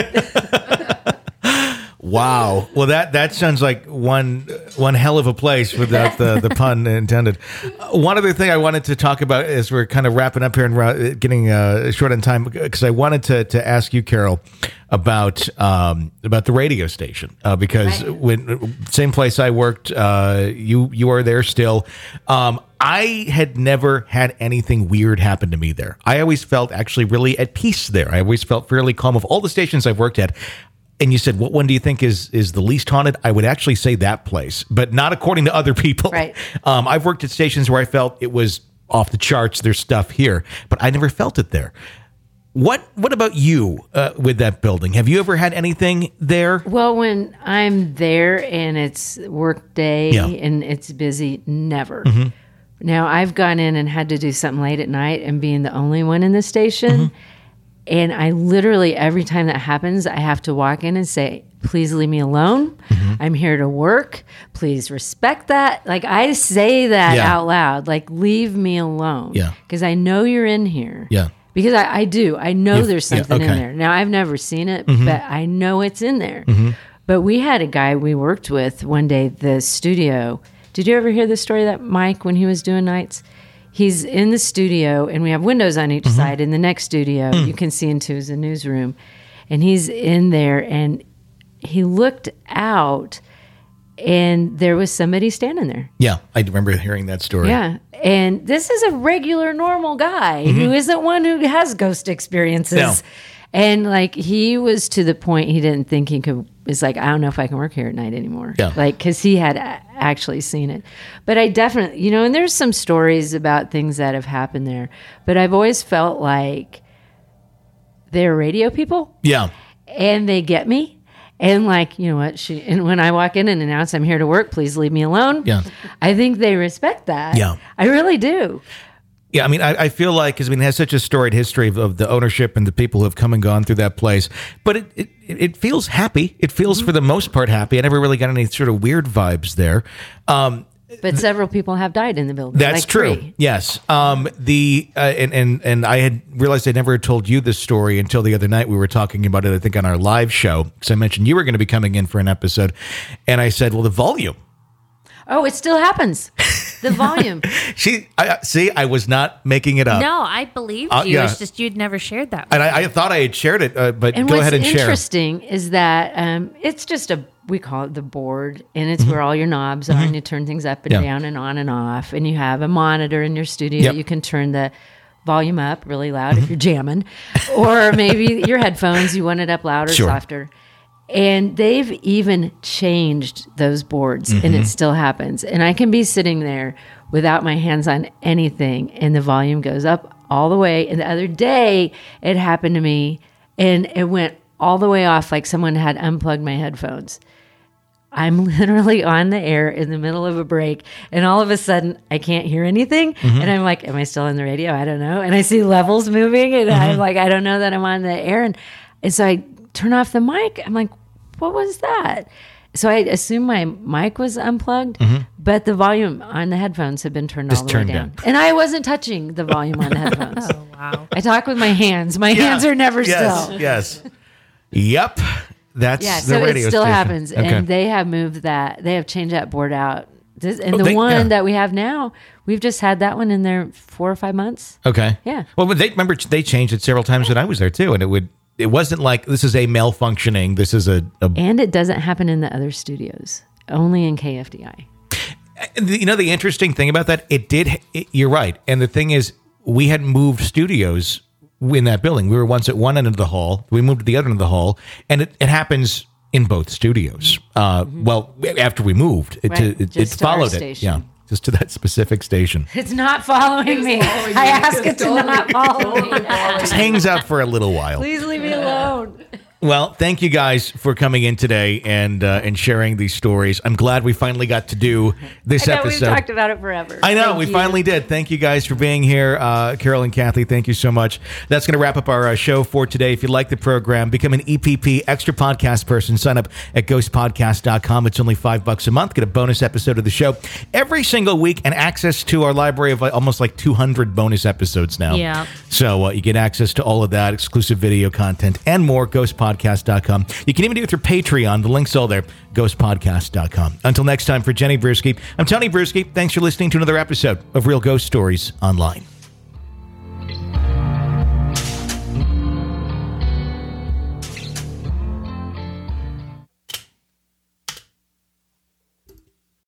Wow. Well, that, that sounds like one one hell of a place without the, the pun intended. Uh, one other thing I wanted to talk about as we're kind of wrapping up here and ra- getting uh, short on time, because I wanted to, to ask you, Carol, about um, about the radio station, uh, because right. when same place I worked, uh, you you are there still. Um, I had never had anything weird happen to me there. I always felt actually really at peace there. I always felt fairly calm. Of all the stations I've worked at, and you said, what one do you think is is the least haunted? I would actually say that place, but not according to other people. Right. Um, I've worked at stations where I felt it was off the charts. There's stuff here, but I never felt it there. What What about you uh, with that building? Have you ever had anything there? Well, when I'm there and it's work day Yeah. and it's busy, never. Mm-hmm. Now, I've gone in and had to do something late at night and being the only one in the station. Mm-hmm. And I literally, every time that happens, I have to walk in and say, please leave me alone. Mm-hmm. I'm here to work. Please respect that. Like, I say that Yeah. out loud, like, leave me alone. Yeah. Because I know you're in here. Yeah. Because I, I do. I know You've- there's yeah, something okay. in there. Now, I've never seen it, Mm-hmm. but I know it's in there. But we had a guy we worked with one day, the studio. Did you ever hear the story that Mike, when he was doing nights? He's in the studio, and we have windows on each Mm-hmm. side. In the next studio, Mm. you can see into the newsroom. And he's in there, and he looked out, and there was somebody standing there. Yeah, I remember hearing that story. Yeah. And this is a regular, normal guy who isn't one who has ghost experiences. No. And like, he was to the point he didn't think he could, is like, I don't know if I can work here at night anymore. Yeah. Like, cause he had a- actually seen it. But I definitely, you know, and there's some stories about things that have happened there, but I've always felt like they're radio people Yeah. and they get me. And like, you know what, she, and when I walk in and announce I'm here to work, please leave me alone. Yeah. I think they respect that. Yeah. I really do. Yeah, I mean, I, I feel like, because I mean, it has such a storied history of, of the ownership and the people who have come and gone through that place. But it it, it feels happy. It feels, for the most part, happy. I never really got any sort of weird vibes there. Um, But several people have died in the building. That's like true. three. Yes. Um, the uh, and and and I had realized I never told you this story until the other night. We were talking about it, I think, on our live show, because I mentioned you were going to be coming in for an episode, and I said, "Well, the volume." Oh, it still happens. The volume. She I, see, I was not making it up, No, I believed Uh, you. yeah. It's just you'd never shared that. and I, I thought I had shared it, uh, but And go what's ahead and share. interesting is that um, it's just a, we call it the board, and it's where all your knobs are, and you turn things up and Mm-hmm. Yeah. down and on and off, and you have a monitor in your studio. Yep. You can turn the volume up really loud if you're jamming, or maybe your headphones, you want it up louder, Sure. softer. And they've even changed those boards, and Mm-hmm. it still happens. And I can be sitting there without my hands on anything, and the volume goes up all the way. And the other day, it happened to me, and it went all the way off like someone had unplugged my headphones. I'm literally on the air in the middle of a break, and all of a sudden I can't hear anything. Mm-hmm. And I'm like, am I still on the radio? I don't know. And I see levels moving, and Mm-hmm. I'm like, I don't know that I'm on the air. And, and so I turn off the mic. I'm like, what was that? So I assume my mic was unplugged, but the volume on the headphones had been turned Mm-hmm. Just all the turned way down. down. And I wasn't touching the volume on the headphones. Oh, wow. I talk with my hands. My hands are never yes, still. Yes. Yep. That's Yeah, the so radio it still station. happens, Okay. and they have moved that. They have changed that board out. This, and Oh, the they- one yeah. that we have now, we've just had that one in there four or five months. Okay. Yeah. Well, but they remember they changed it several times when I was there too, and it would. It wasn't like this is a malfunctioning. This is a. a And it doesn't happen in the other studios, only in K F D I. you know, the interesting thing about that, it did. It, you're right, and the thing is, we had moved studios in that building. We were once at one end of the hall. We moved to the other end of the hall, and it, it happens in both studios. Uh, Well, after we moved, it Right, it, it just to our followed it. station. Yeah, just to that specific station. It's not following me. I ask it to not follow me. Just hangs out for a little while. Please leave me alone. Well, thank you guys for coming in today and uh, and sharing these stories. I'm glad we finally got to do this I know episode. we've talked about it forever. I know, Thank we you. finally did. Thank you guys for being here. Uh, Carol and Kathy, thank you so much. That's going to wrap up our uh, show for today. If you like the program, become an E P P Extra Podcast person. Sign up at ghost podcast dot com. It's only five bucks a month. Get a bonus episode of the show every single week and access to our library of like, almost like two hundred bonus episodes now. Yeah. So uh, you get access to all of that, exclusive video content, and more, ghost podcast dot com. You can even do it through Patreon. The link's all there, ghost podcast dot com. Until next time, for Jenny Brewski, I'm Tony Brewski. Thanks for listening to another episode of Real Ghost Stories Online.